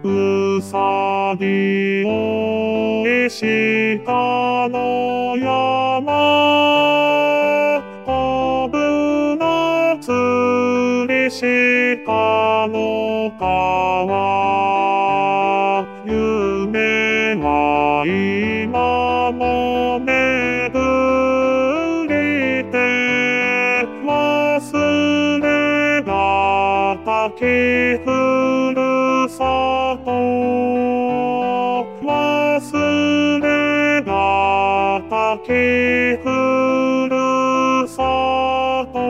うさぎを石川の山、こぶなつり鹿の川、夢は今も巡りて忘れがたきふるさと、忘れがたきふるさと。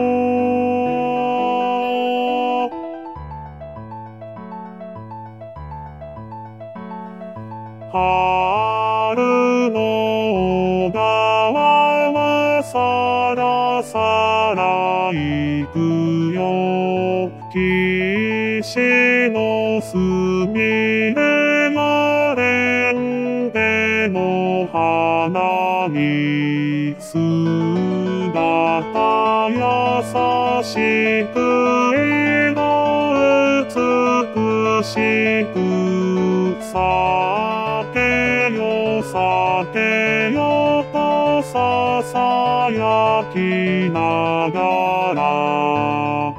春の小川はさらさら行くよ。岸のすみれがれんでの花に姿優しく色美しくさてよさてよとささやきながら、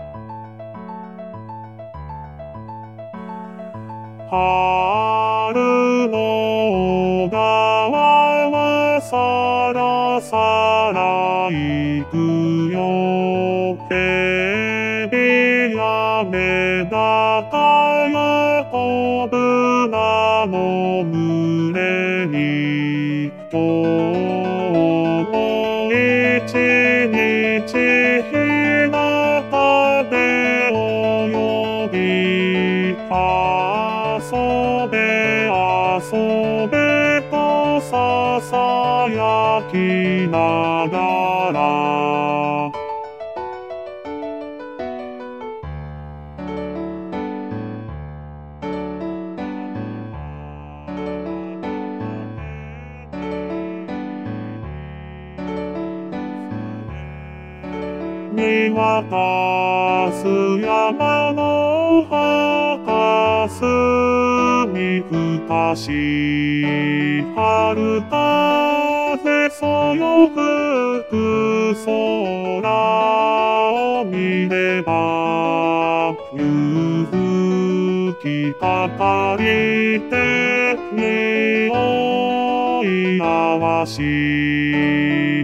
春の小川はさらさら行くよ。蛇やメダカやコブナの群れに、今日も一日日向で泳ぎ、遊べ遊べとささやきながら、見渡す山の葉霞ふかし、春風そよ吹く空を見れば、夕吹きかかりて匂いあわし、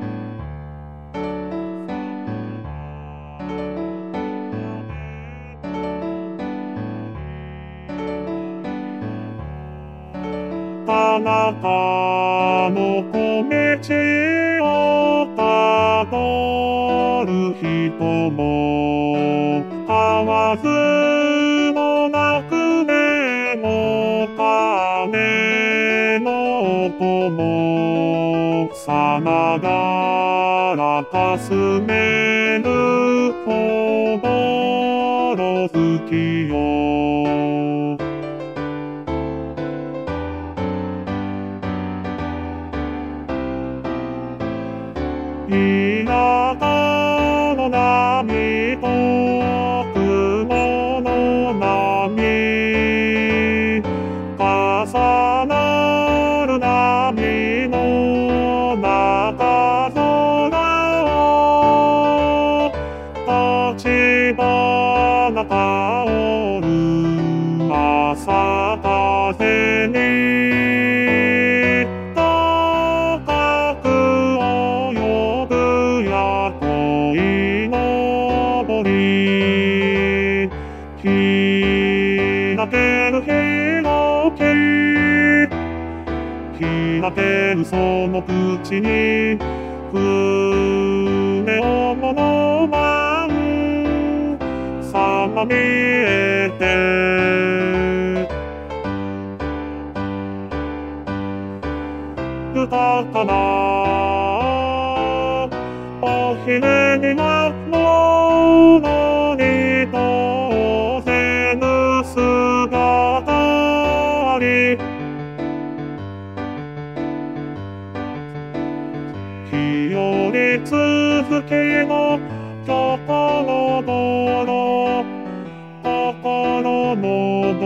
田中の小道をたどる人も、買わずもなくねも金の子も、さながらかすめる心月よ。田舎の波と雲の波、重なる波の中空を、立花香る朝風に、高く泳ぐや恋のぼり、開ける開け、開けるその口に、船をものまんさま見えて、豊かなおひねりなものに当然ぬ姿あり、日より続きのところどろ、ところのど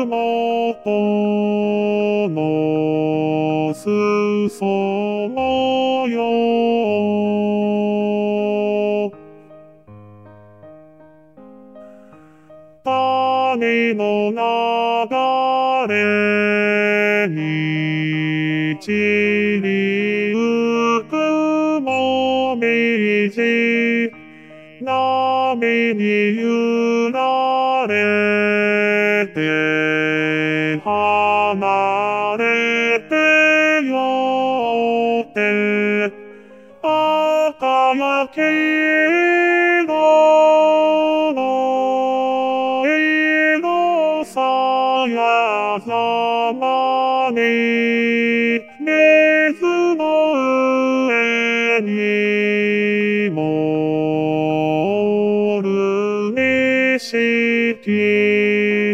もとの裾のよう谷の流れに散りゆくもみじ波に揺られて離れてよって赤や黄色の色さやざまに水の上にもる錦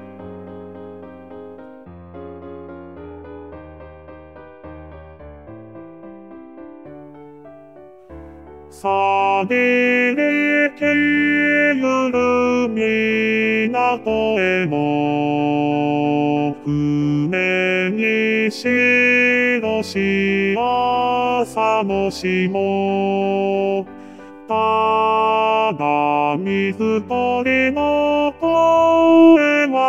さびれきゆる港へも船に白し朝の霜ただ水鳥の声は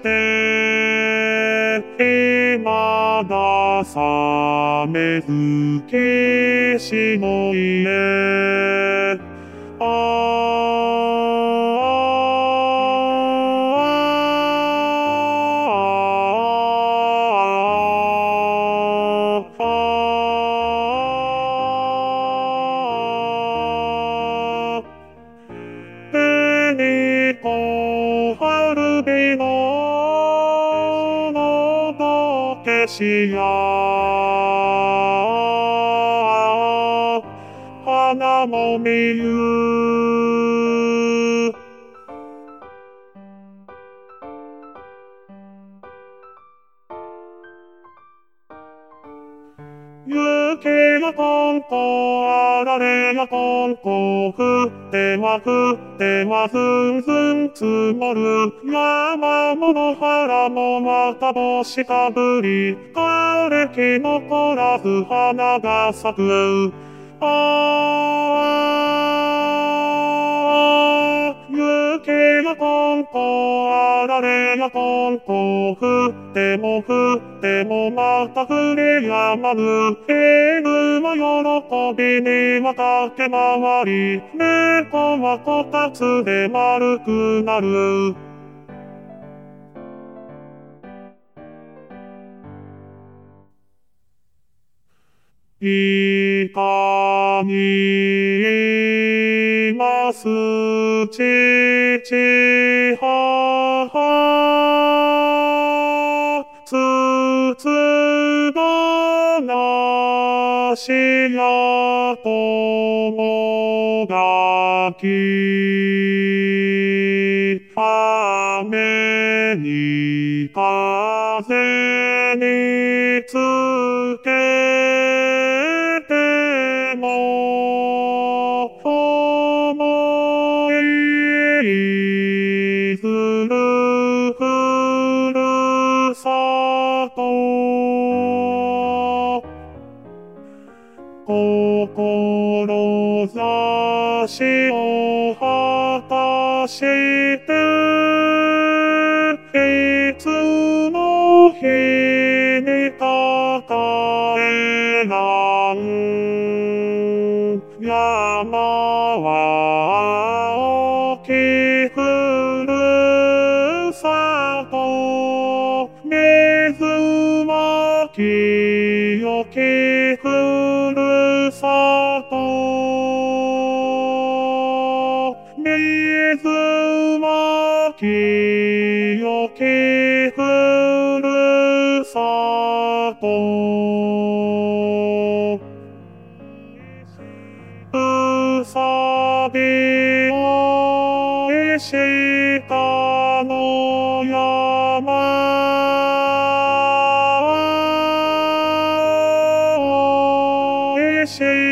して未だ覚めず騎士の家春日ののどけしや花もみゆ雪がこんこあられがこんこ降ってはずんずん積もる山も野原もまた星かぶり枯れ木残らず花が咲く雪がこんこあられがこんこ降ってもまた降りやまぬ犬は喜びには駆け回り猫はこたつで丸くなるいかにいます父母つつがなしやともがき雨に風につけても思いずるふるさと志を果たしていつの日に抱えなん山は青きふるさと水は清きふるさと水は清きふるさとうさびを下の山を